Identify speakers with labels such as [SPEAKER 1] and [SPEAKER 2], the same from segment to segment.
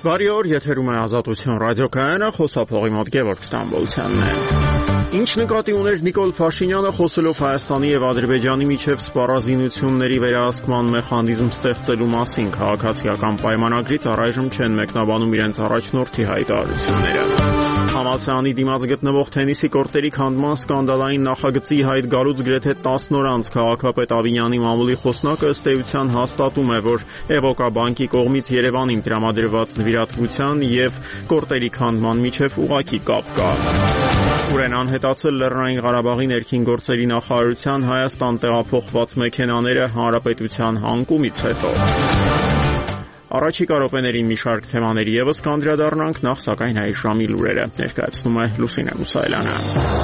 [SPEAKER 1] Բարի օր, եթերում է Ազատություն ռադիոկայանը, խոսափողի մոտ Գևորգ Ստամբոլցյանն է։ Ինչ նկատի ուներ Նիկոլ Փաշինյանը խոսելով Հայաստանի եւ Ադրբեջանի միջև սպառազինությունների վերահսկման մեխանիզմ ստեղծելու մասին քաղաքացիական պայմանագրից առայժմ չեն մեկնաբանում իրենց առաջնորդի հայտարարությունները։ Համալսարանի դիմաց գտնվող թենիսի կորտերի քանդման սկանդալային նախագծի հայտ գալուց գրեթե 10 օր անց քաղաքապետ Ավինյանի մամուլի խոսնակը ըստ էության հաստատում է, որ Էվոկաբանկի կողմից Երևանին տրամադրված նվիրատվության եւ կորտերի քանդման միջև ուղղակի կապ կա։ Ուրեն անհետացել Լեռնային Ղարաբաղի ներքին գործերի նախարարության Հայաստան տեղափոխված մեքենաները հանրապետության հանգումից հետո։ Առաջիկա րոպեներին մի շարք թեմաների եւս կանդրադառնանք, նախ սակայն այս ժամի լուրերը ներկայացնում է Լուսինե Մուսայելյանը։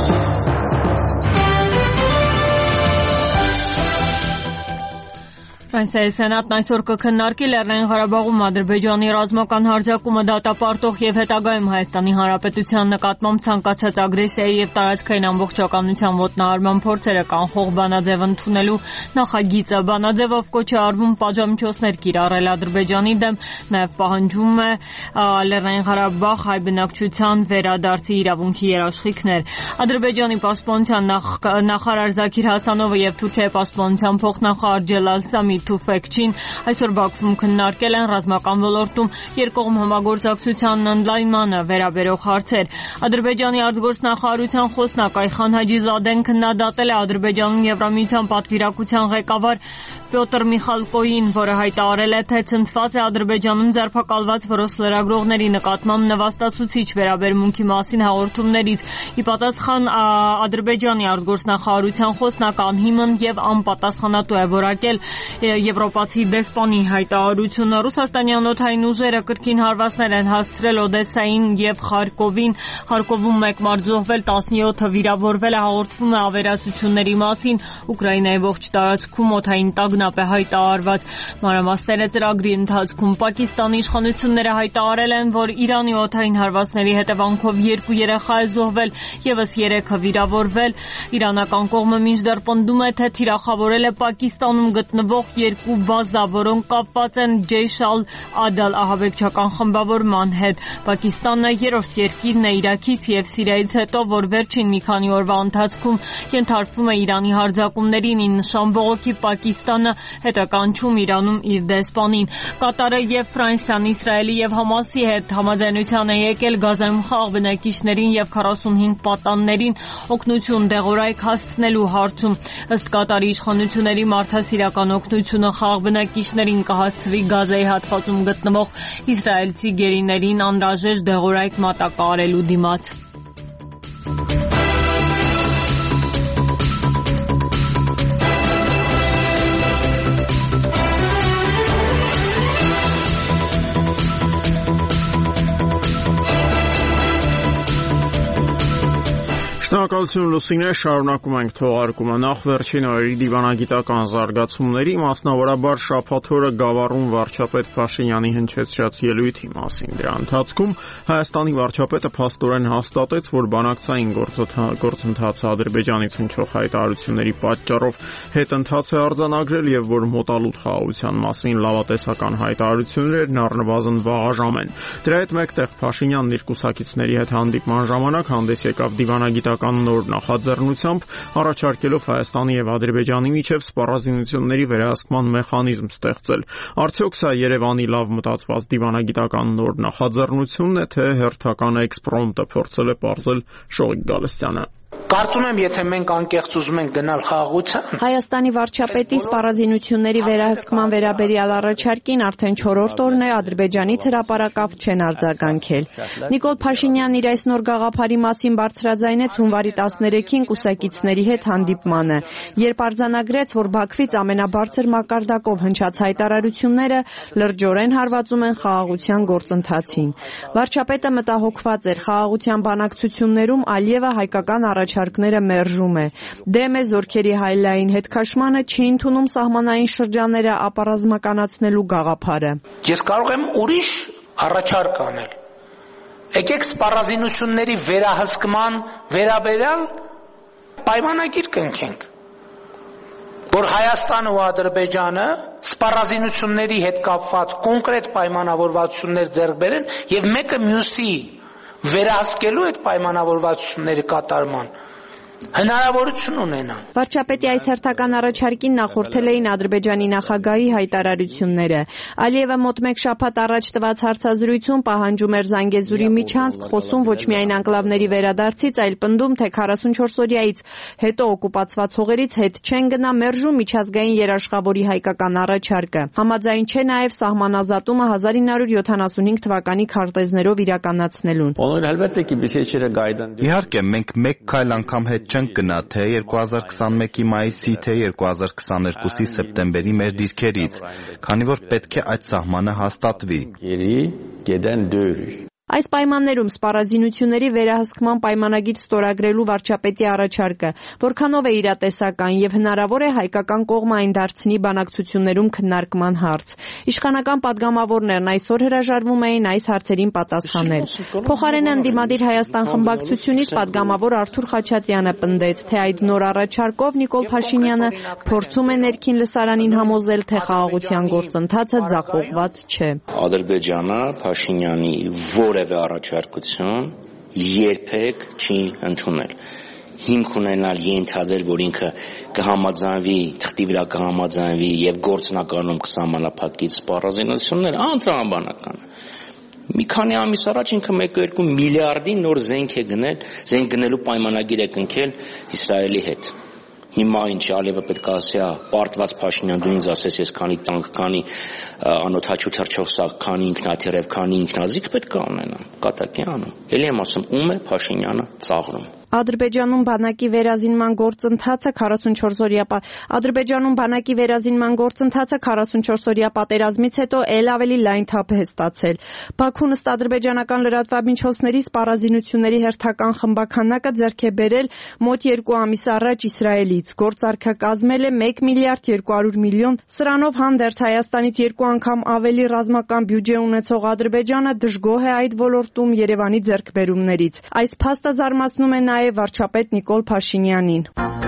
[SPEAKER 2] Ֆրանսիայի սենատն այսօր կքննարկի Լեռնային Ղարաբաղում Ադրբեջանի ռազմական հարձակումը դատապարտող եւ հետագայում Հայաստանի Հանրապետության նկատմամբ ցանկացած ագրեսիայի եւ տարածքային ամբողջականության ոտնահարման փորձերը կանխող բանաձև ընդունելու նախագիծը։ Բանաձևով կոչ է արվում պատժամիջոցներ կիրառել Ադրբեջանի դեմ, նաեւ պահանջում է Լեռնային Ղարաբաղ հայ բնակչության վերադարձի իրավունքի երաշխիքներ։ Ադրբեջանի պաշտպանության նախարար Զաքիր Հասանովը եւ Թուրքիայի պաշտպանության փոխնախարար Ջելալ Սամի Թուֆեկչին այսօր Բաքվում քննարկել են ռազմական ոլորտում երկկողմ համագործակցության ընդլայնմանը վերաբերող հարցեր։ Ադրբեջանի արտգործնախարարության խոսնակ Այխան Հաջիզադեն քննադատել է Ադրբեջանում Եվրամիության պատվիրակության ղեկավար Պյոտր Միխալկոյին, որը հայտարարել է, թե ցնցված է Ադրբեջանում ձերբակալված որոշ լրագրողների նկատմամբ նվաստացուցիչ վերաբերմունքի մասին հաղորդումներից։ Ի պատասխան Ադրբեջանի արտգործնախարարության խոսնակ անհիմն եւ անպատասխանատու է որակել Եվրոպացի դեսպանի հայտարարությունը։ Ռուսաստանյան օդային ուժերը կրկին հարվածներ են հասցրել Օդեսային եւ Խարկովին։ Խարկովում մեկ մարդ զոհվել, 17-ը վիրավորվել է, հաղորդվում է ավերածությունների մասին։ Ուկրաինայի ողջ տարածքում օդային տագնապ է հայտարարված։ Մանրամասները ծրագրի ընթացքում Պակիստանի իշխանությունները հայտարարել են, որ Իրանի օդային հարվածների հետևանքով 2 երեխա է զոհվել, եւս 3-ը վիրավորվել։ Իրանական կողմը մինչդեռ պնդում է, թե թիրախավորել է Պակիստանում գտնվող 2 բազա, որոնք կապված են Ջեյշ ալ-Ադալ ահաբեկչական խմբավորման հետ։ Պակիստանն 3-րդ երկիրն է Իրաքից եւ Սիրիայից հետո, որ վերջին մի քանի օրվա ընթացքում ենթարկվում է Իրանի հարձակումներին։ Նշան բողոքի Պակիստանը հետ է կանչում Իրանում իր դեսպանին։ Կատարը եւ Ֆրանսիան Իսրայելի եւ Համասի հետ համաձայնության է եկել Գազայում խաղ բնակիչներին եւ 45 պատաններին օգնություն դեղորայք հասցնելու հարցում։ Ըստ Կատարի իշխանությունների մարդասիրական օգնությունը խաղ բնակիչներին կհասցվի Գազայի հատվածում գտնվող իսրայելցի գերիներին անհրաժեշտ դեղորայք մատակարարելու դիմաց։
[SPEAKER 1] Շնորհակալություն Լուսինե, շարունակում ենք թողարկումը։ Նախ վերջին օրերի դիվանագիտական զարգացումների, մասնավորաբար շաբաթ օրը Գավառում վարչապետ Փաշինյանի հնչեցրած ելույթի մասին։ Դրա ընթացքում Հայաստանի վարչապետը փաստորեն հաստատեց, որ բանակցային գործընթացը Ադրբեջանից հնչող հայտարարությունների պատճառով հետընթաց է արձանագրել եւ որ մոտալուտ խաղաղության մասին լավատեսական հայտարարություններն առնվազն վաղաժամ են։ Դրա հետ մեկտեղ Փաշինյանն իր կուսակիցների հետ հանդիպման ժամանակ հանդես եկավ դիվանագիտական նոր նախաձեռնությամբ, առաջարկելով Հայաստանի եւ Ադրբեջանի միջև սպառազինությունների վերահսկման մեխանիզմ ստեղծել։ Արդյոք սա Երևանի լավ մտածված դիվանագիտական նոր նախաձեռնությունն է, թե հերթական էքսպրոմտը փորձել է պարզել Շողիկ Գալստյանը։
[SPEAKER 3] Կարծում եմ, եթե մենք անկեղծ ուզում ենք գնալ խաղաղության,
[SPEAKER 4] Հայաստանի վարչապետի սպառազինությունների վերահսկման վերաբերյալ առաջարկին արդեն 4-րդ օրն է Ադրբեջանից հրապարակավ չեն արձագանքել։ Նիկոլ Փաշինյանն իր այս նոր գաղափարի մասին բարձրաձայնեց հունվարի 13-ին կուսակիցների հետ հանդիպմանը, երբ արձանագրեց, որ Բաքվից ամենաբարձր մակարդակով հնչած հայտարարությունները լրջորեն հարվածում են խաղաղության գործընթացին։ Վարչապետը մտահոգված էր խաղաղության բանակցություններում Ալիևը հայկական առաջարկները մերժում է։ Դեմ է զորքերի հայլային հետքաշմանը, չի ընդունում սահմանային շրջանները ապառազմականացնելու գաղափարը։
[SPEAKER 3] Ես կարող եմ ուրիշ առաջարկ անել։ Եկեք սպառազինությունների վերահսկման վերաբերյալ պայմանագիր կնքենք։ որ Հայաստանը ու Ադրբեջանը սպառազինությունների հետ կապված կոնկրետ պայմանավորվածություններ ձեռք բերեն եւ մեկը մյուսի վերահսկելու այդ պայմանավորվածությունների կատարման հնարավորություն ունենան։
[SPEAKER 4] Վարչապետի այս հերթական առաջարկին նախորդել էին Ադրբեջանի նախագահի հայտարարությունները։ Ալիևը մոտ մեկ շաբաթ առաջ տված հարցազրույցում պահանջում էր Զանգեզուրի միջանցք, խոսում ոչ միայն անկլավների վերադարձից, այլ պնդում, թե 44-օրյայից հետո օկուպացված հողերից հետ չեն գնա մերժում միջազգային երաշխավորի հայկական առաջարկը։ Համաձայն չէ նաև սահմանազատումը 1975 թվականի քարտեզներով իրականացնելուն։
[SPEAKER 5] Իհարկե, մենք մեկ քայլ անգամ հետ չենք գնա թե 2021-ի մայիսի, թե 2022-ի սեպտեմբերի մեր դիրքերից, քանի որ պետք է այդ սահմանը հաստատվի։
[SPEAKER 4] Այս պայմաններում սպառազինությունների վերահսկման պայմանագիր ստորագրելու վարչապետի առաջարկը որքանով է իրատեսական եւ հնարավոր է հայկական կողմը այն դարձնի բանակցություններում քննարկման հարց։ Իշխանական падգամավորներն այսօր հրաժարվում էին այս հարցերին պատասխանել։ Փոխարենը ընդդիմադիր Հայաստան խմբակցությունից падգամավոր Արթուր Խաչատրյանը պնդեց, թե այդ նոր առաջարկով Նիկոլ Փաշինյանը փորձում է ներքին լսարանին համոզել, թե խաղաղության գործընթացը ձախողված չէ։
[SPEAKER 6] Ադրբեջանը Փաշինյանի որևէ առաջարկություն երբեք չի ընդունել։ Հիմք ունենալ ենթադրել, որ ինքը կհամաձայնվի, թղթի վրա կհամաձայնվի եւ գործնականում կսահմանափակի սպառազինություններ, անտրամաբանական է։ Մի քանի ամիս առաջ ինքը 1-2 միլիարդի նոր զենք է գնել, զենք գնելու պայմանագիր է կնքել Իսրայելի հետ։ Հիմա ինչ Ալիևը պետք է ասի, պարտված Փաշինյան, դու ինձ ասես, ես քանի տանկ, քանի անօթաչու թռչող սաղ, քանի ինքնաթիռև, քանի ինքնազիգ պետք է ունենամ, կատակ է անում։ Էլի եմ ասում, ում է Փաշինյանը ծաղրում։
[SPEAKER 4] Ադրբեջանում բանակի վերազինման գործընթացը 44-օրյա պատերազմից հետո ել ավելի լայն թափ է ստացել։ Բաքուն ըստ ադրբեջանական լրատվամիջոցների սպառազինությունների հերթական խմբաքանակը ձեռք է բերել մոտ 2 ամիս առաջ Իսրայելից։ Գործարքը կազմել է 1 միլիարդ 200 միլիոն։ Սրանով հանդերձ Հայաստանից 2 անգամ ավելի ռազմական բյուջե ունեցող Ադրբեջանը դժգոհ է այդ ոլորտում Երևանի ձեռքբերումներից։ Այս փաստը զարմացնում է նաև վարչապետ Նիկոլ Փաշինյանին։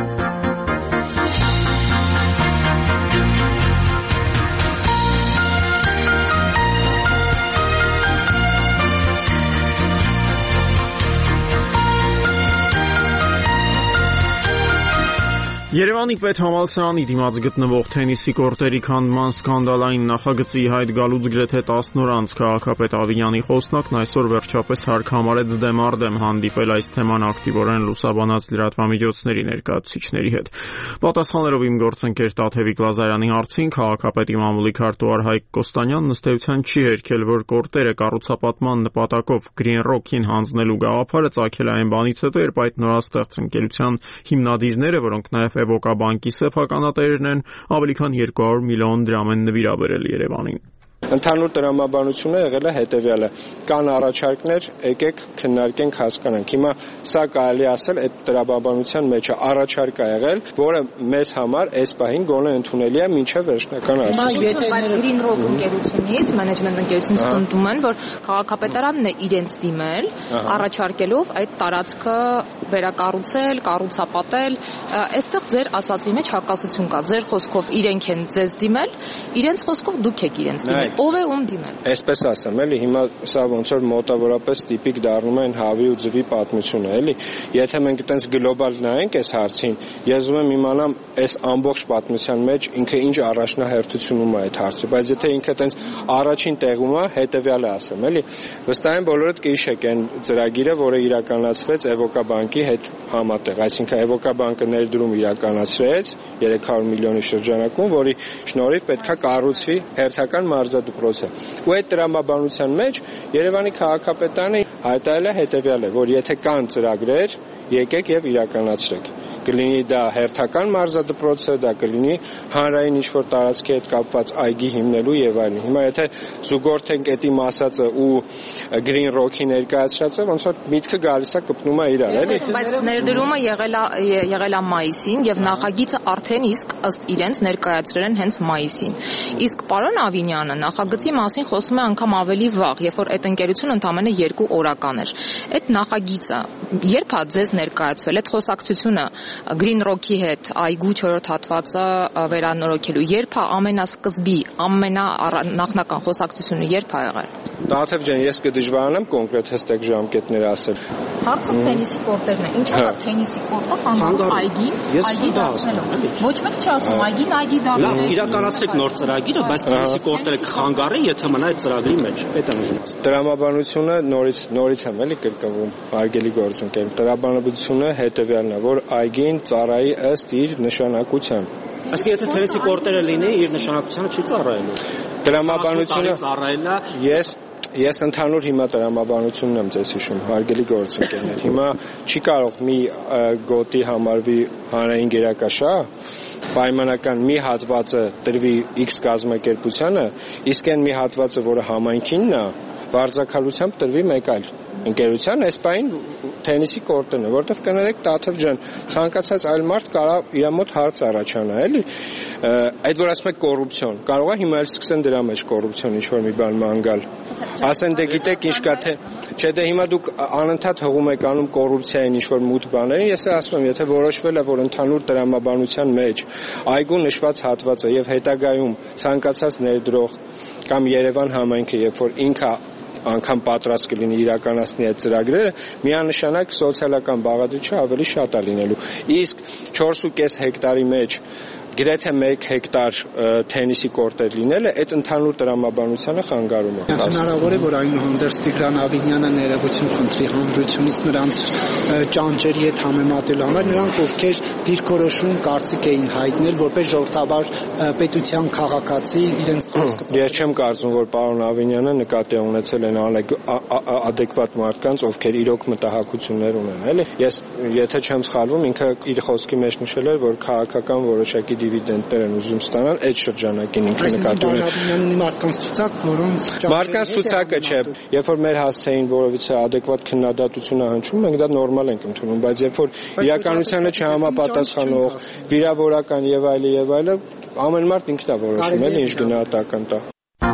[SPEAKER 1] Երևանի պետհամալսարանի դիմաց գտնվող թենիսի կորտերի քանդման սկանդալային նախագծի հայտ գալուց գրեթե 10 օր անց քաղաքապետ Ավինյանի խոսնակն այսօր վերջապես հարկ համարեց դեմ առ դեմ հանդիպել այս թեման ակտիվորեն լուսաբանած լրատվամիջոցների ներկայացուցիչների հետ։ Պատասխանելով իմ գործընկեր Տաթևիկ Լազարյանի հարցին, քաղաքապետի մամուլի քարտուղար Հայկ Կոստանյանն ըստ էության չի հերքել, որ կորտերը կառուցապատման նպատակով Green Rock-ին հանձնելու գաղափարը ծագել է այն բանից հետո, երբ այդ նորաստեղծ ընկերության հիմնադիրները, որոնք նաև Էվոկաբանկի սեփականատերերն են, ավելի քան 200 միլիոն դրամ են նվիրաբերել Երևանին։
[SPEAKER 7] Ընդհանուր տրամաբանությունը եղել է հետևյալը. կան առաջարկներ, եկեք քննարկենք, հասկանանք։ Հիմա սա կարելի ասել այդ տրամաբանության մեջ է առաջարկ ա եղել, որը մեզ համար այս պահին գոնե ընդունելի է մինչև վերջնական արդյունքը։
[SPEAKER 8] Green Rock ընկերությունից, management ընկերությունից պնդում են, որ քաղաքապետարանն է իրենց դիմել, առաջարկելով այդ տարածքը վերակառուցել, կառուցապատել։ Այստեղ ձեր ասացի մեջ հակասություն կա։ Ձեր խոսքով իրենք են ձեզ դիմել, իրենց խոսքով դուք եք իրենց դիմել։ Ով է ում դիմել։
[SPEAKER 7] Այսպես ասեմ, էլի հիմա սա ոնց որ մոտավորապես տիպիկ դառնում են հավի ու ձվի պատմությունը, էլի։ Եթե մենք այտենց գլոբալ նայենք այս հարցին, ես ուզում եմ իմանամ այս ամբողջ պատմության մեջ ինքը ինչ առաջնահերթությունում է այդ հարցը, բայց եթե ինքը այտենց առաջին տեղում է, հետեւյալը ասեմ, էլի։ Վստահ եմ բոլորդ կհիշեք այն ծրագիրը, որը իրականացվեց Էվոկաբանկի հետ համատեղ, այսինքն Էվոկաբանկը ներդրում իրականացրեց 300 միլիոնի շրջանակում, որի շնորհիվ պետքա կառուցվի հերթական մարզադպրոցը։ Ու այդ տրամաբանության մեջ Երևանի քաղաքապետարանը հայտարարել է հետևյալը, որ եթե կան ծրագրեր, եկեք եւ իրականացրեք։ Կլինի դա հերթական մարզադպրոցը, դա կլինի հանրային ինչ-որ տարածքի հետ կապված այգի հիմնելու եւ այլն։ Հիմա եթե զուգորդենք այդ իմ ասածը ու Green Rock-ի ներկայացրածը, ոնց որ միտքը գալիս է կպնում է իրար, էլի։
[SPEAKER 8] Բայց ներդրումը եղել է մայիսին եւ նախագիծը արդեն իսկ ըստ իրենց ներկայացրել են հենց մայիսին։ Իսկ պարոն Ավինյանը նախագծի մասին խոսում է անգամ ավելի վաղ, երբ որ այդ ընկերությունը ընդամենը 2 օրական էր։ Այդ նախագիծը երբ է ձեզ ներկայացվել, այդ խոսակցությունը Green Rock-ի հետ այգու 4-րդ հատվածը վերանորոգելու։ Երբ է ամենասկզբի, նախնական խոսակցությունը երբ է եղել։
[SPEAKER 7] Տաթև ջան, ես կդժվարանամ կոնկրետ հստակ ժամկետներ ասել։
[SPEAKER 8] Հարցը թենիսի կորտերն է։ Ինչու՞ է թենիսի կորտը խանգարում այգի դարձնելու։ Ոչ մեկ չի ասում այգի դառնի։
[SPEAKER 9] Լավ, իրականացրեք նոր ծրագիրը, բայց թենիսի կորտերը կխանգարի, եթե մնա այդ ծրագրի մեջ։ Այդ եմ ուզում ասել։
[SPEAKER 7] Տրամաբանությունը նորից եմ էլի կրկնվում, հարգելի գործընկեր։ Տրամաբանությունը հետևյալն է, որ այգին ծառայի ըստ իր նշանակության։
[SPEAKER 9] Այսինքն եթե թենիսի կորտերը լինի, իր նշանակությանը չի ծառայելու։
[SPEAKER 7] Տրամաբանությունը
[SPEAKER 9] ծառայելա։
[SPEAKER 7] Ես ընդհանուր հիմա տրամաբանությունն եմ ձեզ հիշում, հարգելի գործընկերներ։ Հիմա չի կարող մի գոտի համարվի հանրային գերակաշահ, պայմանական մի հատվածը տրվի X կազմակերպությանը, իսկ այն մի հատվածը, որը համայնքինն է, վարձակալությամբ տրվի մեկ այլ ընկերության, այս պայն թենիսի կորտն է, որտեղ կներեք Տաթև ջան, ցանկացած այլ մարդ կարող իր մոտ հարց առաջանա, էլի։ Այդ որ ասում եք կոռուպցիոն, կարող է հիմա էլ սկսեն դրա մեջ կոռուպցիոն ինչ-որ մի բան մանգալ։ Ասեն դե գիտեք ինչ կա թե, չէ դե հիմա դուք անընդհատ հղում եք անում կոռուպցիային ինչ-որ մութ բաներին, ես ասում եմ, եթե որոշվել է, որ ընդհանուր տրամաբանության մեջ այգու նշված հատվածը եւ հետագայում ցանկացած ներդրող կամ Երևան համայնքը, երբ որ ինքը անգամ պատրաստ կլինի իրականացնի այդ ծրագրերը, միանշանակ սոցիալական բաղադրիչը ավելի շատ է լինելու։ Իսկ 4.5 հեկտարի մեջ գրեթե 1 հեկտար թենիսի կորտեր լինելը այդ ընդհանուր տրամաբանությանը խանգարում է։
[SPEAKER 10] Հնարավոր է, որ այնուհանդերձ Տիգրան Ավինյանը ներողություն խնդրի հանրությունից նրանց ճանճերի հետ համեմատելու համար, նրանք ովքեր դիրքորոշում կարծիք էին հայտնել, որպես ժողովրդավար պետության քաղաքացի իրենց
[SPEAKER 7] Ես չեմ կարծում, որ պարոն Ավինյանը նկատի ունեցել են adekvat մարդկանց, ովքեր իրոք մտահոգություններ ունեն, էլի։ Ես եթե չեմ սխալվում, ինքը իր խոսքի մեջ նշել էր, որ քաղաքական որոշակի դիվիդենդներ են ուզում ստանալ այդ շրջանակին ինքը նկատի
[SPEAKER 10] ունի մարդկանց ցուցակ, որոնց
[SPEAKER 7] մարդկանց ցուցակը չէ, երբ որ մեր հասցեին որովհետեւ adekvat քննադատություն է հնչում, մենք դա նորմալ ենք ընդունում, բայց երբ որ իրականությանը չհամապատասխանող, վիրավորական եւ այլը, ամեն մարդ ինքն է որոշում, էլի ինչ գնահատական տա։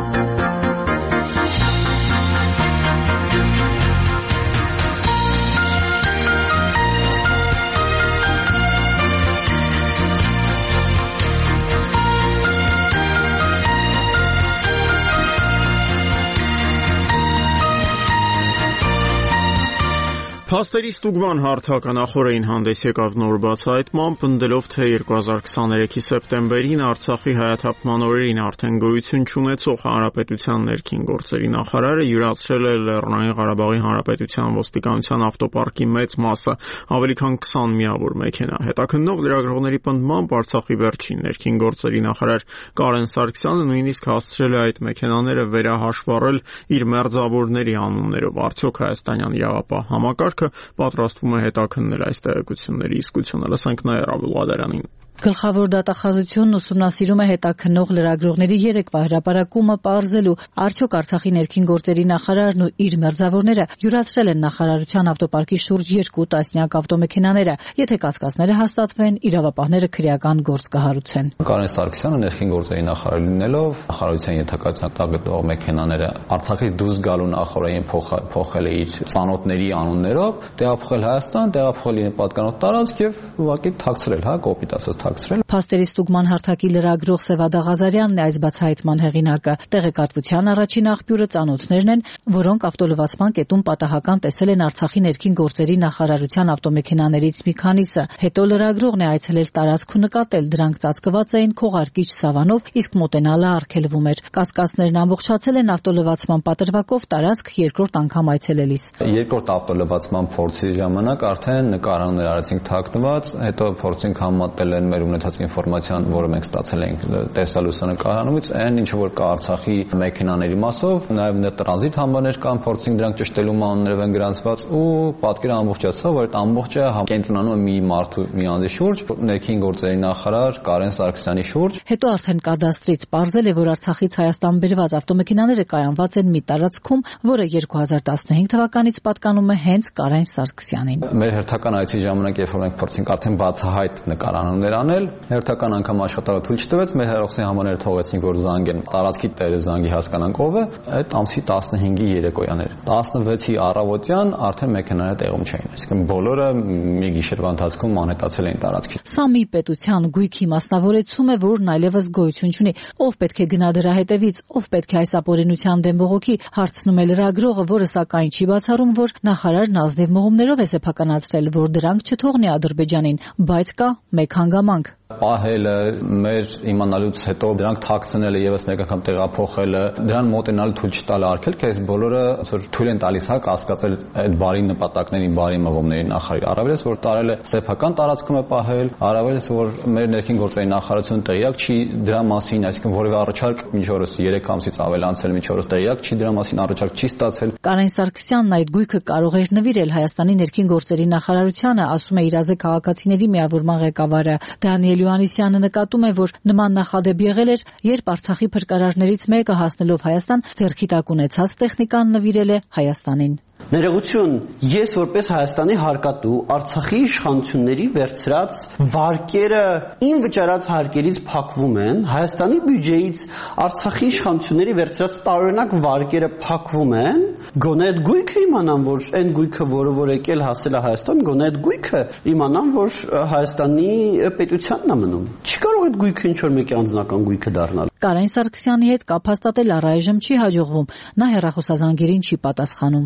[SPEAKER 1] Փաստերի ստուգման հարթակը նախորդին հանդես եկավ նոր բացահայտմամբ, ընդդելով, թե 2023-ի սեպտեմբերին Արցախի հայաթափման օրերին արդեն գոյություն չունեցող Հանրապետության ներքին գործերի նախարարը յուրացրել է Լեռնային Ղարաբաղի Հանրապետության ոստիկանության ավտոպարկի մեծ մասը, ավելի քան 20 միավոր մեքենա։ Հետաքննող լրագրողների պնդմամբ Արցախի վերջին ներքին գործերի նախարար Կարեն Սարգսյանը նույնիսկ հասցրել է այդ մեքենաները վերահաշվառել իր մերձավորների անուններով։ Արդյոք հայաստանյան իրավապահ համակարգը պատրաստվում է հետաքննել այս տեղեկությունների իսկությունը։ Լսենք Նաիրա Բուլղադարյանին։
[SPEAKER 11] Գլխավոր դատախազությունն ուսումնասիրում է հետաքննող լրագրողների երեկվա հրապարակումը պարզելու, արդյոք Արցախի ներքին գործերի նախարարն ու իր մերձավորները յուրացրել են նախարարության ավտոպարկի շուրջ 2 տասնյակ ավտոմեքենաները, եթե կասկածները հաստատվեն, իրավապահները քրեական գործ կհարուցեն։
[SPEAKER 12] Կարեն Սարգսյանը ներքին գործերի նախարար լինելով նախարարության ենթակայության տակ գտնվող մեքենաները Արցախից դուրս գալու նախորդին փոխել է իր ծանոթների անուններով, տեղափոխել Հայաստան, տեղափոխել իր պատկանող տարածք եւ ուղղակի թաքցրել, կոպիտ ասած
[SPEAKER 11] Փաստերի ստուգման հարթակի լրագրող Սևադա Ղազարյանն է այս բացահայտման հեղինակը։ Տեղեկատվության առաջին աղբյուրը ծանոթներն են, որոնք ավտոլվացման կետում պատահական տեսել են Արցախի ներքին գործերի նախարարության ավտոմեքենաներից մի քանիսը։ Հետո լրագրողն է այցելել տարածք ու նկատել, դրանք ծածկված էին քողարկիչ սավանով, իսկ մոտենալը արգելվում էր։ Կասկածներն ամբողջացել են ավտոլվացման պատրվակով տարածք երկրորդ անգամ այցելելիս։
[SPEAKER 12] Երկրորդ ավտոլվացման փորձի ժամանակ արդեն նկարաններ արեցինք թաքնված, հետո փորձենք համատել են մեր ունեցած ինֆորմացիան, որը մենք ստացել ենք տեսալուսանկարումից, այն ինչ որ կա Արցախի մեքենաների մասով, նաև տրանզիտ համարներ կան, փորձենք դրանք ճշտելու մանրով են գրանցված ու պատկերը ամբողջացավ, որ այդ ամբողջը կենտրոնանում է մի մարդու մի անձի շուրջ, ներքին գործերի նախարար Կարեն Սարգսյանի շուրջ։
[SPEAKER 11] Հետո արդեն կադաստրից պարզել է, որ Արցախից Հայաստան բերված ավտոմեքենաները կայանված են մի տարածքում, որը 2015 թվականից պատկանում է հենց Կարեն Սարգսյանին։
[SPEAKER 12] Մեր հերթական այցի ժամանակ, երբ որ մենք փորձենք արդեն բացահայտ նկարանումներ անել, հերթական անգամ աշխատավը թույլ չտվեց, մեր հերոսի համաները թողեցինք, որ զանգեն, տարածքի տերը զանգի հասկանանք ով է, այդ ամսի 15-ի երեկոյան էր։ 16-ի առավոտյան արդեն մեքենաները տեղում չէին, այսինքն բոլորը մի գիշերվա ընթացքում անհետացել էին տարածքից։
[SPEAKER 11] Սա մի պետության գույքի մասնավորեցում է, որն այլևս գոյություն չունի։ Ով պետք է գնա դրա հետևից, ով պետք է այս ապօրինության դեմ բողոքի, հարցնում է լրագրողը, որը սակայն չի բացառում, որ նախարարն ազնիվ մղումներով է սեփականացրել, որ դրանք չթողնի Ադրբեջանին, բայց կա մեկ հանգամանք։
[SPEAKER 12] Պահելը, մեր իմանալուց հետո դրանք թաքցնելը եւս մեկ անգամ տեղափոխելը, դրան մոտենալը թույլ չտալը արգելք, այս բոլորը որ թույլ են տալիս հա կասկածել այդ բարի նպատակներին, բարի մղումների նախարարի։ Առավելս որ տարել է սեփական տարածքում է պահել, առավելս որ մեր ներքին գործերի նախարարությունը տեղյակ չի դրա մասին, այսինքն որևէ առաջարկ մինչ օրս 3 ամսից ավել անցել, մինչ օրս տեղյակ չի դրա մասին առաջարկ չի ստացել։
[SPEAKER 11] Կարեն Սարգսյանն այդ գույքը կարող էր նվիրել Հայաստանի ներքին գործերի նախարարությանը, ասում է իրազե քաղաքացիների միավորման ղեկավարը Դանիել Յոհաննիսյանը նկատում է, որ նման նախադեպ եղել էր, երբ Արցախի փրկարարներից մեկը հասնելով Հայաստան ձեռքի տակ ունեցած տեխնիկան նվիրել է Հայաստանին։
[SPEAKER 13] Ներողություն, ես որպես Հայաստանի հարկատու Արցախի իշխանությունների վերցրած վարկերը իմ վճարած հարկերից փակվում են, Հայաստանի բյուջեից Արցախի իշխանությունների վերցրած տարօրինակ վարկերը փակվում են, գոնե այդ գույքը իմանամ, որ այն գույքը, որը եկել հասել է Հայաստան, գոնե այդ գույքը իմանամ, որ Հայաստանի պետությանն է մնում։ Չի կարող այդ գույքը ինչ-որ մեկի անձնական գույքը դառնալ։
[SPEAKER 11] Կարեն Սարգսյանի հետ կապ հաստատել առայժմ չի հաջողվում, նա հեռախոսազանգերին չի պատասխանում։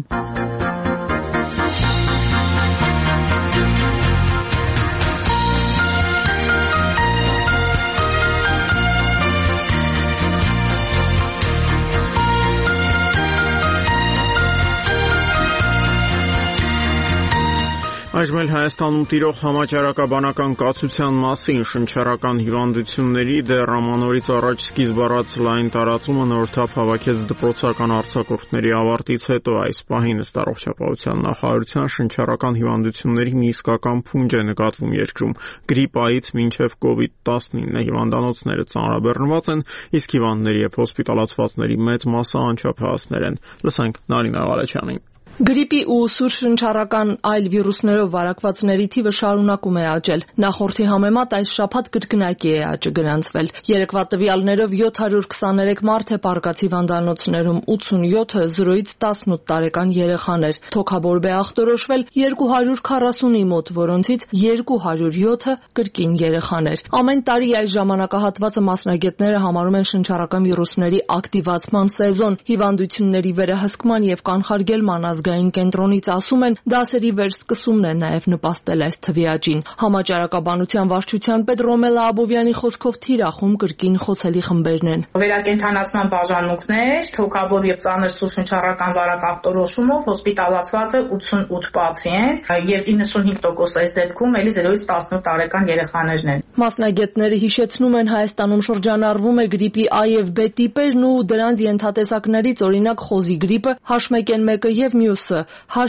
[SPEAKER 1] Այժմ էլ Հայաստանում տիրող համաճարակաբանական կացության մասին շնչառական հիվանդությունների դեռ ամանորից առաջ սկիզբ առած լայն տարածումը նոր թափ հավաքեց դպրոցական արձակուրդների ավարտից հետո այս պահին ըստ առողջապահության նախարարության շնչառական հիվանդությունների մի իսկական փունջ է նկատվում երկրում։ Գրիպայից մինչև COVID-19 հիվանդանոցները ծանրաբեռնված են, իսկ հիվանդների եւ հոսպիտալացվածների մեծ մասը անչափահասներ են։ Լսենք Նարինե Ղարաչյանին։
[SPEAKER 14] Գրիպի ու սուր շնչառական այլ վիրուսներով վարակվածների թիվը շարունակում է աճել։ Նախորդի համեմատ այս շաբաթ կրկնակի է աճը գրանցվել։ Երեկվա տվյալներով 723 մարդ է պառկած հիվանդանոցներում, 87-ը 0-ից 18 տարեկան երեխաներ։ Թոքաբորբ է ախտորոշվել 240-ի մոտ, որոնցից 207-ը կրկին երեխաներ։ Ամեն տարի այս ժամանակահատվածը մասնագետները համարում են շնչառական վիրուսների ակտիվացման սեզոն։ Հիվանդությունների վերահսկման եւ կանխարգելման ազգային կենտրոնից ասում են, դասերի վերսկսումն է նաև նպաստել այս թվի աճին։ Համաճարակաբանության վարչության պետ Ռոմելա Աբովյանի խոսքով թիրախում կրկին խոցելի խմբերն են։
[SPEAKER 15] Վերակենդանացման բաժանմունքներ, թոքաբորբ եւ ծանր սուր շնչառական վարակ ախտորոշումով հոսպիտալացված է 88 պացիենտ եւ 95% այս դեպքում էլի 0-ից 18 տարեկան երեխաներն են։
[SPEAKER 14] Մասնագետները հիշեցնում են, Հայաստանում շրջանառվում է գրիպի A եւ B տիպերն ու դրանց ենթատեսակներից օրինակ խոզի գրիպը, H1N1-ը եւ մյուսը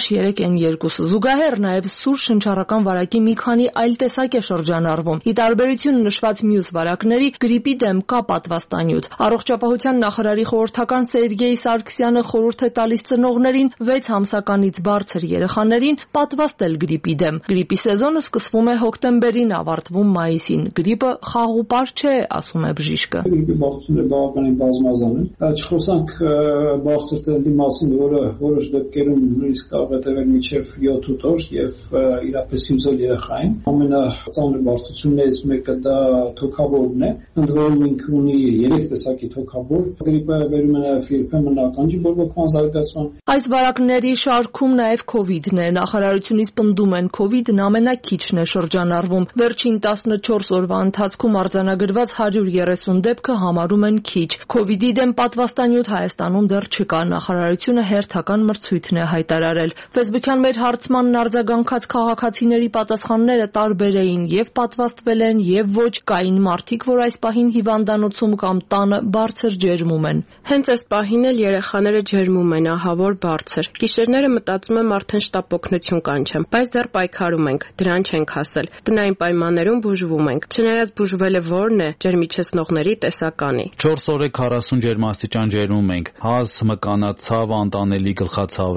[SPEAKER 14] H3N2-ը։ Զուգահեռ նաև սուր շնչառական վարակի մի քանի այլ տեսակ է շրջանառվում։ Ի տարբերություն նշված մյուս վարակների, գրիպի դեմ կա պատվաստանյութ։ Առողջապահության նախարարի խորհրդական Սերգեյ Սարգսյանը խորհուրդ է տալիս ծնողներին 6 ամսականից բարձր երեխաներին պատվաստել գրիպի դեմ։ Գրիպի սեզոնը սկսվում է հոկտեմբերին, ավարտվում մայիսին։ Գրիպը խաղուպար չէ, ասում է բժիշկը։
[SPEAKER 16] Գրիպի բախտությունները բավականին բազմազան են։ Չխոսանք բարձր տրենդի մասին, որը որոշ դեպքերում նույնիսկ կարող է տևել մինչև 7-8 օր եւ իրապես հյուսել երեխային։ Ամենածանր բարդություններից մեկը դա թոքաբորբն է։ Ընդ որում ինքը ունի 3 տեսակի թոքաբորբ։ Գրիպը բերում է նաեւ երբեմն ականջի բորբոքման զարգացման։
[SPEAKER 14] Այս վարակների շարքում նաեւ COVID-ն է։ Նախարարությունից պնդում են, COVID-ն ամենաքիչն է շրջանառվում։ Վերջին 14 օրվա ընթացքում արձանագրված 130 դեպքը համարում են քիչ։ COVID-ի դեմ պատվաստանյութ Հայաստանում դեռ չկա։ Նախարարությունը հերթական մրցույթն է հայտարարել։ Facebook-յան մեր հարցմանն արձագանքած քաղաքացիների պատասխանները տարբեր էին, եւ պատվաստվել են, եւ ոչ, կային մարդիկ, որ այս պահին հիվանդանոցում կամ տանը բարձր ջերմում են։
[SPEAKER 17] Հենց այս պահին էլ երեխաները ջերմում են, ահավոր բարձր։ Գիշերները մտածում եմ արդեն շտապ օգնություն կանչեմ, բայց դեռ պայքարում ենք, դրան չենք հասել։ Տնային պայմաններում բուժվում ենք։ Չնայած բուժվելը որն է, ջերմիչեցնողների տեսականի։
[SPEAKER 5] 4 օրը 40 ջերմաստիճան ջերմում ենք, հազ, մկանացավ, անտանելի գլխացավեր։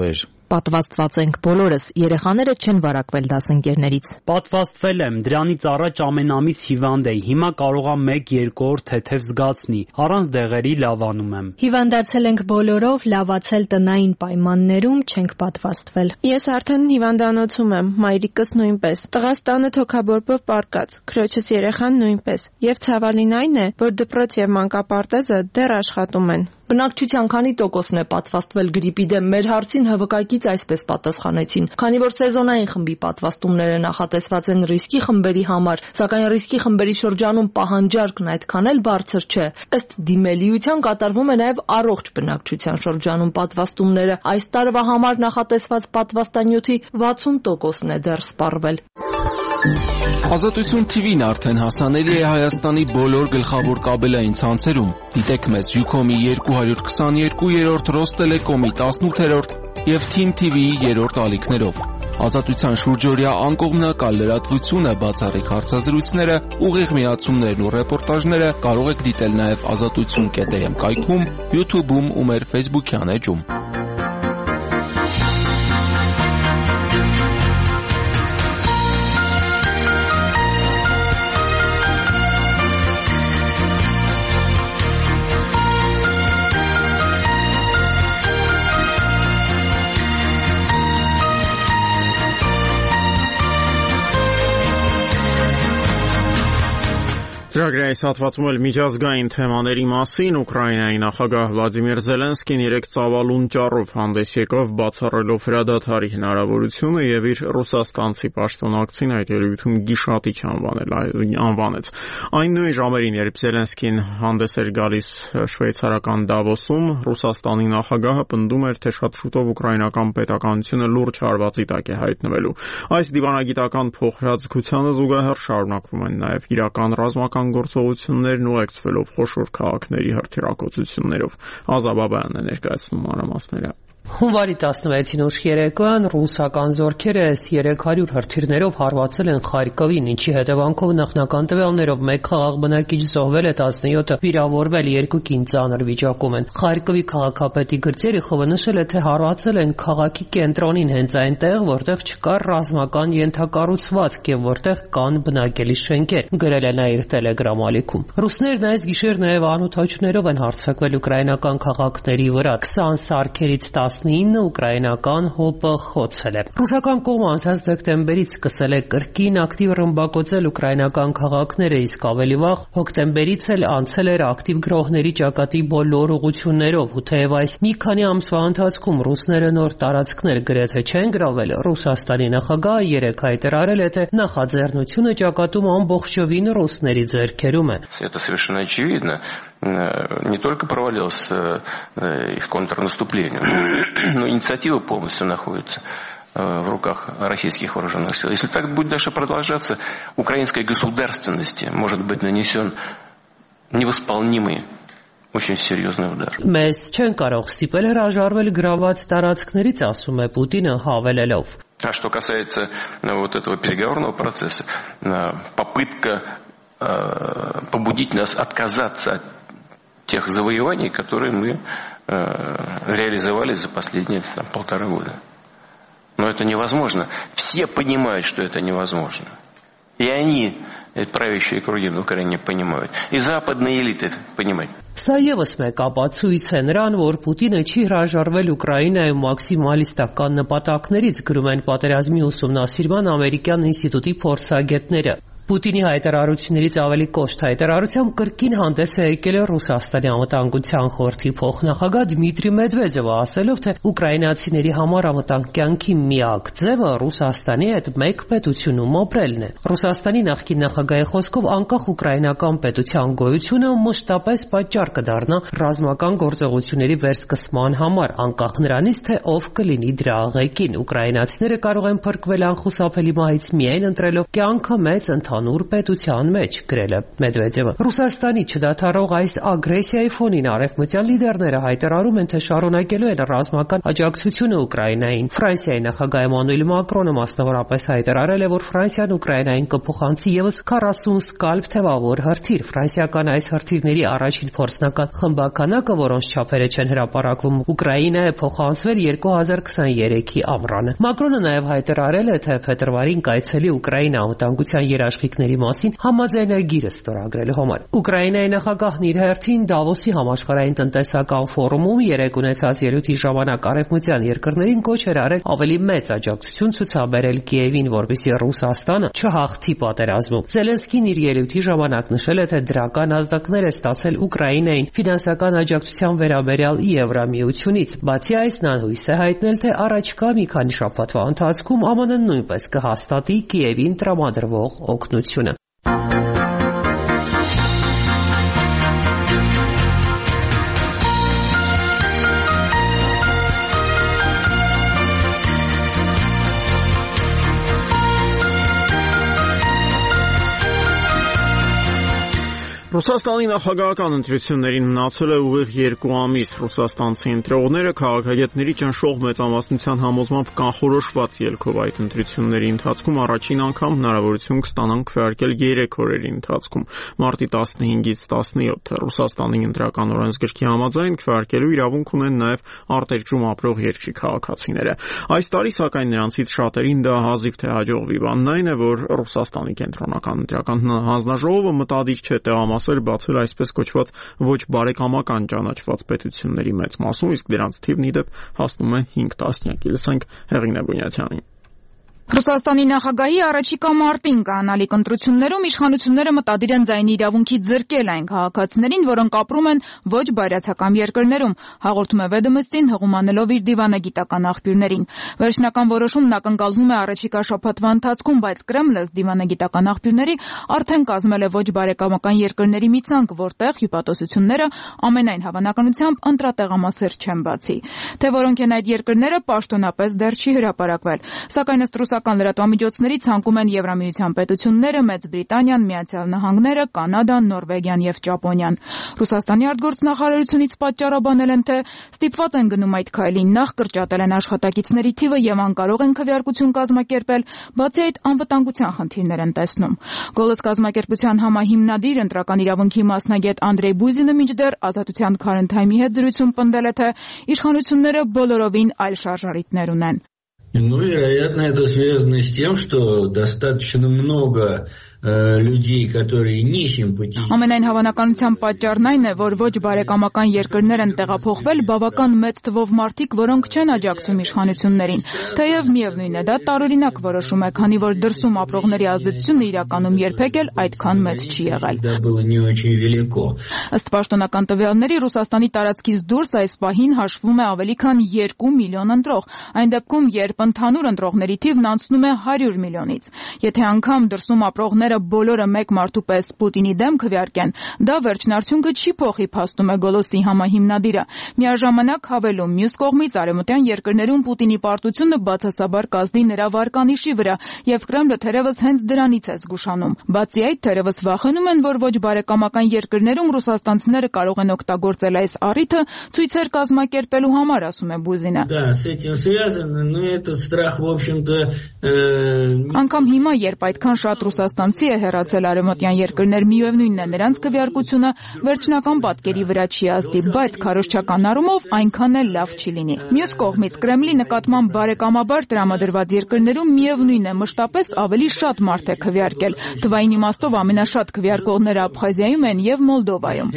[SPEAKER 14] Պատվաստված ենք բոլորս, երեխաները չեն վարակվել դասընկերներից։
[SPEAKER 18] Պատվաստվել եմ, դրանից առաջ ամենամիս հիվանդ էի, հիմա կարողա 1-2 օր թեթև զգացնի, առանց դեղերի լավանում եմ։
[SPEAKER 19] Հիվանդացել ենք բոլորով, լավացել տնային պայմաններում, չենք պատվաստվել։
[SPEAKER 20] Ես արդեն հիվանդանոցում եմ, մայրիկս նույնպես։ Տղաս տանը թոքաբորբով պառկած, քրոջս երեխան նույնպես։ Եվ ցավալին այն է, որ դպրոց եւ մանկապարտեզը դեռ աշխատում են։
[SPEAKER 14] Բնակչության քանի տոկոսն է պատվաստվել գրիպի դեմ։ Մեր հարցին ՀՎԿ-ից այսպես պատասխանեցին. քանի որ սեզոնային խմբի պատվաստումները նախատեսված են ռիսկի խմբերի համար, սակայն ռիսկի խմբերի շրջանում պահանջարկն այդքան էլ բարձր չէ։ Ըստ դիմելիության կատարվում է նաև առողջ բնակչության շրջանում պատվաստումները։ Այս տարվա համար նախատեսված պատվաստանյութի 60%-ն է դեռ սպառվել։
[SPEAKER 21] Ազատություն TV-ն արդեն հասանելի է Հայաստանի բոլոր գլխավոր կաբելային ցանցերում։ Դիտեք մեզ Ucom-ի 222-րդ, Ռոստելեկոմի 18-րդ և Team TV-ի 3-րդ ալիքներով։ Ազատության շուրջօրյա անկողմնակալ լրատվությունը, բացառիկ հարցազրույցները, ուղիղ միացումներն ու ռեպորտաժները կարող եք դիտել նաև azatutsun.am կայքում, YouTube-ում ու մեր Facebook-յան էջում։
[SPEAKER 1] Ծրագրի այս հատվածում էլ միջազգային թեմաների մասին Ուկրաինայի նախագահ Վլադիմիր Զելենսկին երեկ ծավալուն ճառով հանդես եկավ, բացառելով հրադադարի հնարավորությունը եւ իր ռուսաստանցի պաշտոնակցին այդ ելույթում գիշատիչ անվանեց։ Այն նույն ժամերին, երբ Զելենսկին հանդես էր գալիս շվեյցարական Դավոսում, Ռուսաստանի նախագահը պնդում էր, թե շատ շուտով ուկրաինական պետականությունը լուրջ հարվածի տակ է հայտնվելու։ Այս դիվանագիտական փոխհրաձգությանը զուգահեռ շարունակվում են նաեւ իրական ռազմական գործողություններն ուղեկցվելով խոշոր քաղաքների հրթիռակոծություններով։ Ազաբաբայանն է ներկայացնում մանրամասները։
[SPEAKER 22] Հունվարի 16-ին ուշ երեկոյան ռուսական զորքերը S-300 հրթիռներով հարվածել են Խարկովին, ինչի հետևանքով նախնական տվյալներով 1 խաղաղ բնակիչ զոհվել է, 17-ը վիրավորվել, 2 կին ծանր վիճակում են։ Խարկովի քաղաքապետի գրծերը ԽՎ նշել է, թե հարվածել են քաղաքի կենտրոնին, հենց այնտեղ, որտեղ չկար ռազմական ենթակառուցվածք եւ որտեղ կան բնակելի շենքեր, գրել է նա իր Telegram ալիքում։ Ռուսներն այս գիշեր նաեւ անօթաչուներով են հարձակվել ուկրաինական քաղաքների վրա, 20 սարքերից 19 ուկրաինական ՀՕՊ խոցել է։ Ռուսական կողմը անցած դեկտեմբերից սկսել է կրկին ակտիվ ռմբակոծել ուկրաինական քաղաքները, իսկ ավելի վաղ հոկտեմբերից էլ անցել էր ակտիվ գրոհների ճակատի բոլոր ուղղություններով, ու թեև այս մի քանի ամսվա ընթացքում ռուսները նոր տարածքներ գրեթե չեն գրավել, Ռուսաստանի նախագահը երեկ հայտարարել է, թե նախաձեռնությունը ճակատում ամբողջովին ռուսների ձեռքերում է։
[SPEAKER 23] Это совершенно очевидно. Не только провалилось их контрнаступление, но инициатива полностью находится в руках российских вооруженных сил. Если так будет дальше продолжаться, украинской государственности может быть нанесен невосполнимый, очень серьезный удар.
[SPEAKER 22] Մեզ չեն կարող ստիպել հրաժարվել գրաված տարածքներից, ասում է Պուտինը հավելելով.
[SPEAKER 23] А что касается вот этого переговорного процесса, попытка побудить нас отказаться от тех завоеваний, которые мы реализовали за последние 1,5 года. Но это невозможно. Все понимают, что это невозможно. И они, правящие круги в Украине, понимают. И западные элиты понимают.
[SPEAKER 22] Սա ևս մեկ ապացույց է նրան, որ Պուտինը չի հրաժարվել Ուկրաինայում մաքսիմալիստական նպատակներից, գրում են պատերազմի ուսումնասիրման ամերիկյան ինստիտուտի փորձագետները։ Պուտինի հայտարարություններից ավելի կոշտ հայտարարությամբ կրկին հանդես է եկել Ռուսաստանի անվտանգության խորհրդի փոխնախագահ Դմիտրի Մեդվեդևը, ասելով, թե ուկրաինացիների համար անվտանգ կյանքի միակ ձևը Ռուսաստանի հետ մեկ պետությունում ապրելն է։ Ռուսաստանի նախկին նախագահի խոսքով անկախ ուկրաինական պետության գոյությունը մշտապես պատճառ կդառնա ռազմական գործողությունների վերսկսման համար, անկախ նրանից, թե ով կլինի դրա աղեկին։ Ուկրաինացիները կարող են փրկվել անխուսափելի մահից միայն ընտրելով կյանքը մեծ ընդհանուր պետության մեջ, գրել է Մեդվեդևը։ Ռուսաստանի չդադարող այս ագրեսիայի ֆոնին արևմտյան լիդերները հայտարարում են, թե շարունակելու են ռազմական աջակցությունը Ուկրաինային։ Ֆրանսիայի նախագահ Էմանուել Մակրոնը մասնավորապես հայտարարել է, որ Ֆրանսիան Ուկրաինային կփոխանցի ևս 40 սկալպ թևավոր հրթիռ։ Ֆրանսիական այս հրթիռների առաջին փորձնական խմբականակը, որոնց չափերը չեն հրապարակվում, Ուկրաինա է փոխանցվել 2023-ի ամռանը։ Մակրոնը նաև հայտարարել է, թե փետրվարին կայցելի Ուկրաինա անվտանգության երաշխիքների մասին համաձայնագիրը ստորագրելու համար։ Ուկրաինայի նախագահն իր հերթին Դավոսի համաշխարհային տնտեսական ֆորումում երեկ ունեցած ելույթի ժամանակ արևմտյան երկրներին կոչ էր արել ավելի մեծ աջակցություն ցուցաբերել Կիևին, որպեսզի Ռուսաստանը չհաղթի պատերազմում։ Զելենսկին իր ելույթի ժամանակ նշել է, թե դրական ազդակներ է ստացել Ուկրաինային ֆինանսական աջակցության վերաբերյալ Եվրամիությունից։ Բացի այս, նա հույս է հայտնել, թե առաջկա մի քանի շաբաթվա ընթացքում ԱՄՆ-ն նույնպես կհաստատի Կիևին տրամադրվող օգնությունը։
[SPEAKER 1] Ռուսաստանի նախագահական ընտրություններին մնացել է ուղիղ 2 ամիս։ Ռուսաստանցի ընտրողները քաղաքագետների ճնշող մեծամասնության համոզմամբ կանխորոշված ելքով այդ ընտրությունների ընթացքում առաջին անգամ հնարավորություն կստանան քվեարկել 3 օրերի ընթացքում՝ մարտի 15-ից 17-ը։ Ռուսաստանի ընտրական օրենսգրքի համաձայն քվեարկելու իրավունք ունեն նաև արտերկրում ապրող երկրի քաղաքացիները։ Այս տարի, սակայն, նրանցից շատերին դա հազիվ թե հաջողվի։ Բանն այն է, որ Ռուսաստանի կենտրոնական ընտրական հանձնաժողովը մտադիր չէ տեղամասեր բացել այսպես կոչված ոչ բարեկամական ճանաչված պետությունների մեծ մասում, իսկ դրանց թիվն ի դեպ հասնում է 5 տասնյակի։ Լսենք Հեղինե Բունյացյանին։
[SPEAKER 2] Ռուսաստանի նախագահի առաջիկա մարտին կանալիք ընտրություններում իշխանությունները մտադիր են ձայնի իրավունքից զրկել այն քաղաքացիներին, որոնք ապրում են ոչ բայրացական երկրներում, հաղորդում է Վեդոմստին հղումանելով իր դիվանագիտական աղբյուրներին։ Վերջնական որոշումն ակնկալվում է առաջիկա շաբաթվա ընթացքում, բայց Կրեմլը դիվանագիտական աղբյուրների արդեն կազմել է ոչ բարեկամական երկրների մի ցանկ, որտեղ հյուպատոսությունները ամենայն հավանականությամբ ընտրատեղամասեր չեն բացի։ Թե որոնք են այդ երկրները, պաշտոնապես դեռ չի հրապարակվել, սակայն ըստ ռուսական լրատվամիջոցների ցանկում են Եվրամիության պետությունները, Մեծ Բրիտանիան, Միացյալ Նահանգները, Կանադան, Նորվեգիան եւ Ճապոնիան։ Ռուսաստանի արտգործնախարարությունից պատճառաբանել են, թե ստիպված են գնում այդ քայլին, նախ կրճատել են աշխատակիցների թիվը եւ անկարող են քվեարկություն կազմակերպել, բացի այդ անվտանգության խնդիրներ են տեսնում։ Գոլոս կազմակերպության համահիմնադիր ընտրական իրավունքի մասնագետ Անդրեյ Բուզինը մինչդեռ Ազատության Քարեն Թայմի հետ զրույցում պնդել է, թե իշխանությունները բոլորովին այլ շարժարիտներ ունեն։
[SPEAKER 3] Ну, вероятно, это связано с тем, что достаточно много людей, которые не симпатичны.
[SPEAKER 2] Ամենայն հավանականությամբ պատճառն այն է, որ ոչ բարեկամական երկրներ են տեղափոխվել բավական մեծ թվով մարդիկ, որոնք չեն աջակցում իշխանություններին։ Թեև միևնույն է, դա տարօրինակ որոշում է, քանի որ դրսում ապրողների ազդեցությունը իրականում երբեք էլ այդքան մեծ չի եղել։ Ըստ պաշտոնական տվյալների, Ռուսաստանի տարածքից դուրս այս պահին հաշվում է ավելի քան 2 միլիոն ընտրող, այն դեպքում, երբ ընդհանուր ընտրողների թիվն անցնում է 100 միլիոնից։ Եթե անգամ դրսում ապրողները բոլորը մեկ մարդու պես Պուտինի դեմ քվեարկեն, դա վերջնարդյունքը չի փոխի, փաստում է Գոլոսի համահիմնադիրը։ Միաժամանակ հավելում, մյուս կողմից արևմտյան երկրներում Պուտինի պարտությունը բացասաբար կազդի նրա վարկանիշի վրա, եւ Կրեմլը թերևս հենց դրանից է զգուշանում։ Բացի այդ, թերևս վախենում են, որ ոչ բարեկամական երկրներում ռուսաստանցիները կարող են օգտագործել այս առիթը ցույցեր կազմակերպելու համար, ասում է Բուզինը։ Անգամ հիմա, երբ այդքան շատ ռուսաստանցի է հեռացել արևմտյան երկրներ, միևնույնն է, նրանց քվեարկությունը վերջնական պատկերի վրա չի ազդի, բայց քարոզչական առումով այնքան էլ լավ չի լինի։ Մյուս կողմից Կրեմլի նկատմամբ բարեկամաբար տրամադրված երկրներում միևնույն է, մշտապես ավելի շատ մարդ է քվեարկել։ Թվային իմաստով ամենաշատ քվեարկողները Աբխազիայում են եւ Մոլդովայում։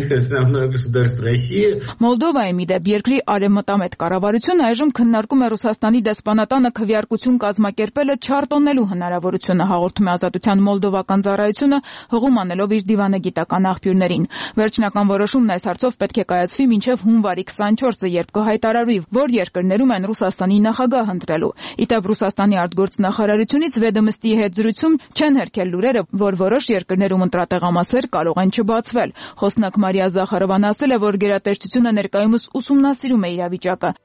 [SPEAKER 2] Մոլդովայում ի դեպ երկրի արևմտամետ կառավարությունը այժմ քննարկում է Ռուսաստանի դեսպանատանը քվեարկություն կազմակերպելը չարտոնելու հնարավորությունը, հաղորդում է Ազատության մոլդովական ծառայությունը, հղում անելով իր դիվանագիտական աղբյուրներին։ Վերջնական որոշումն այս հարցով պետք է կայացվի մինչև հունվարի 24-ը, երբ կհայտարարվի, որ երկրներում են Ռուսաստանի նախագահ ընտրելու։ Իդեպ Ռուսաստանի արտգործնախարարությունից Վեդոմստի հետ զրույցում չեն հերքել լուրերը, որ որոշ երկրներում ընտրատեղամասեր կարող են չբացվել։ Խոսնակ Մարիա Զախարովան ասել է, որ գերատեսչությունը ներկայումս ուսումնասիրում է իրավիճակը։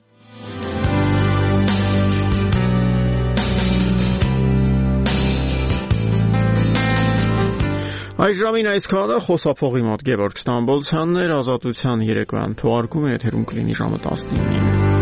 [SPEAKER 1] Այս ժամին այս քանը խոսափողի մոտ Գևորգ Ստամբոլցյանն էր, Ազատության երեկոյան թողարկումը եթերում կլինի ժամը 19-ին։